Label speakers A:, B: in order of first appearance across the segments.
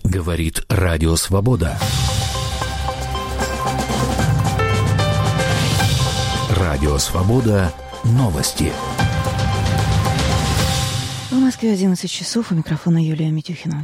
A: Говорит Радио Свобода. Радио Свобода. Новости.
B: В Москве 11 часов. У микрофона Юлия Митюхина.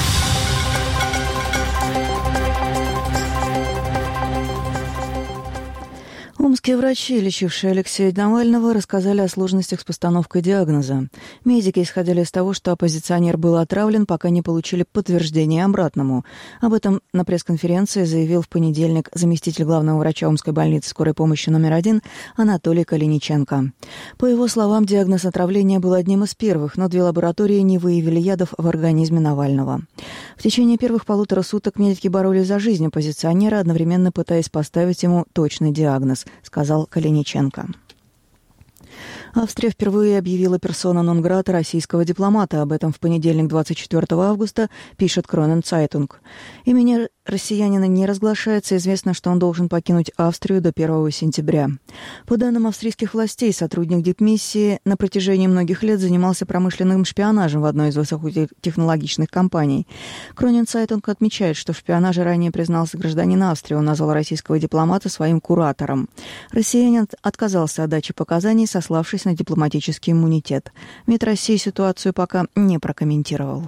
B: Омские врачи, лечившие Алексея Навального, рассказали о сложностях с постановкой диагноза. Медики исходили из того, что оппозиционер был отравлен, пока не получили подтверждения обратному. Об этом на пресс-конференции заявил в понедельник заместитель главного врача Омской больницы скорой помощи номер 1 Анатолий Калиниченко. По его словам, диагноз отравления был одним из первых, но 2 лаборатории не выявили ядов в организме Навального. В течение первых 1,5 суток медики боролись за жизнь оппозиционера, одновременно пытаясь поставить ему точный диагноз, сказал Калиниченко. Австрия впервые объявила персона нон-грата российского дипломата. Об этом в понедельник, 24 августа, пишет Кронен Цайтунг. Имени россиянина не разглашается. Известно, что он должен покинуть Австрию до 1 сентября. По данным австрийских властей, сотрудник дипмиссии на протяжении многих лет занимался промышленным шпионажем в одной из высокотехнологичных компаний. Кронен Цайтунг отмечает, что в шпионаже ранее признался гражданин Австрии. Он назвал российского дипломата своим куратором. Россиянин отказался от дачи показаний, сославшись на дипломатический иммунитет. МИД России ситуацию пока не прокомментировал.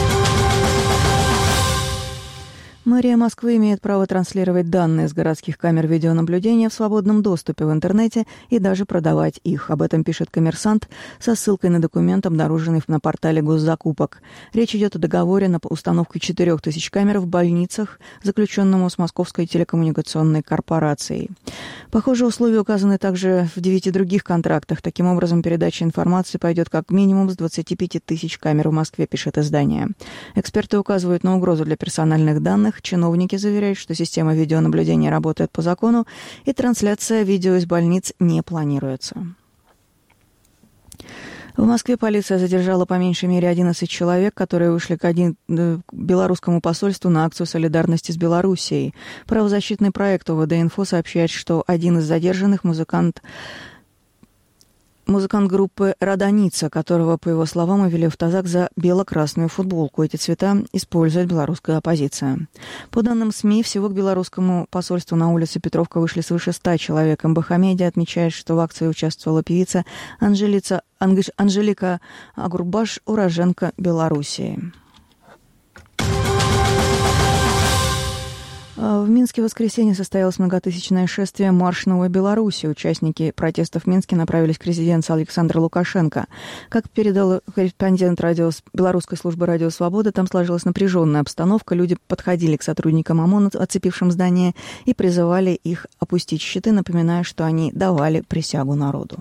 B: Мэрия Москвы имеет право транслировать данные с городских камер видеонаблюдения в свободном доступе в интернете и даже продавать их. Об этом пишет «Коммерсант» со ссылкой на документ, обнаруженный на портале госзакупок. Речь идет о договоре на установку 4000 камер в больницах, заключенному с Московской телекоммуникационной корпорацией. Похожие условия указаны также в 9 других контрактах. Таким образом, передача информации пойдет как минимум с 25 тысяч камер в Москве, пишет издание. Эксперты указывают на угрозу для персональных данных. Чиновники заверяют, что система видеонаблюдения работает по закону, и трансляция видео из больниц не планируется. В Москве полиция задержала по меньшей мере 11 человек, которые вышли к белорусскому посольству на акцию солидарности с Белоруссией. Правозащитный проект ОВД-Инфо сообщает, что один из задержанных музыкант группы «Радоница», которого, по его словам, увели в автозак за бело-красную футболку. Эти цвета использует белорусская оппозиция. По данным СМИ, всего к белорусскому посольству на улице Петровка вышли свыше 100 человек. МБХ Медиа отмечает, что в акции участвовала певица Анжелика Агурбаш, уроженка Белоруссии. В Минске в воскресенье состоялось многотысячное шествие «Марш Новой Беларуси». Участники протестов в Минске направились к резиденции Александра Лукашенко. Как передал корреспондент белорусской службы «Радио Свобода», там сложилась напряженная обстановка. Люди подходили к сотрудникам ОМОН, оцепившим здание, и призывали их опустить щиты, напоминая, что они давали присягу народу.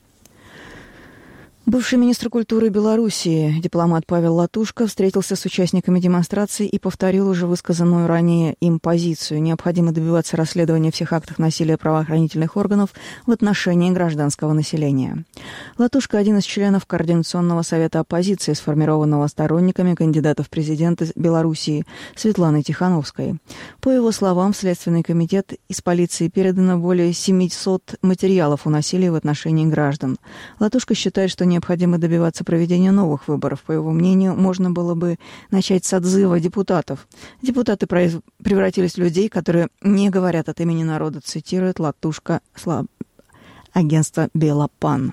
B: Бывший министр культуры Белоруссии, дипломат Павел Латушко, встретился с участниками демонстрации и повторил уже высказанную ранее им позицию. Необходимо добиваться расследования всех актов насилия правоохранительных органов в отношении гражданского населения. Латушко – один из членов Координационного совета оппозиции, сформированного сторонниками кандидата в президенты Белоруссии Светланы Тихановской. По его словам, в Следственный комитет из полиции передано более 700 материалов о насилии в отношении граждан. Латушко считает, что необходимо добиваться проведения новых выборов. По его мнению, можно было бы начать с отзыва депутатов. Депутаты превратились в людей, которые не говорят от имени народа, цитирует Латушко агентство «Белопан».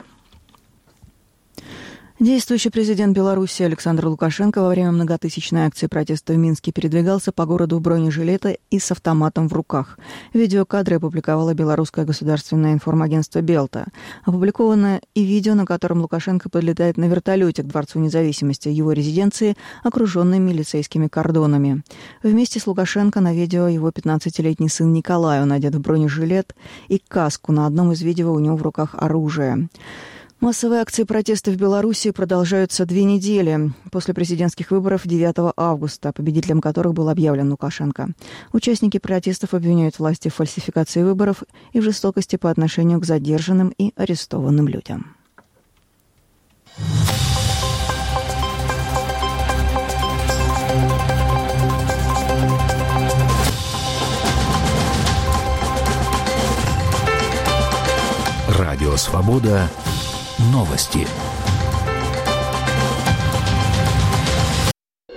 B: Действующий президент Беларуси Александр Лукашенко во время многотысячной акции протеста в Минске передвигался по городу в бронежилете и с автоматом в руках. Видеокадры опубликовало белорусское государственное информагентство «Белта». Опубликовано и видео, на котором Лукашенко подлетает на вертолете к Дворцу независимости его резиденции, окруженной милицейскими кордонами. Вместе с Лукашенко на видео его 15-летний сын Николай. Он одет в бронежилет и каску. На одном из видео у него в руках оружие. Массовые акции протеста в Беларуси продолжаются 2 недели после президентских выборов 9 августа, победителем которых был объявлен Лукашенко. Участники протестов обвиняют власти в фальсификации выборов и в жестокости по отношению к задержанным и арестованным людям.
A: Радио «Свобода». Новости.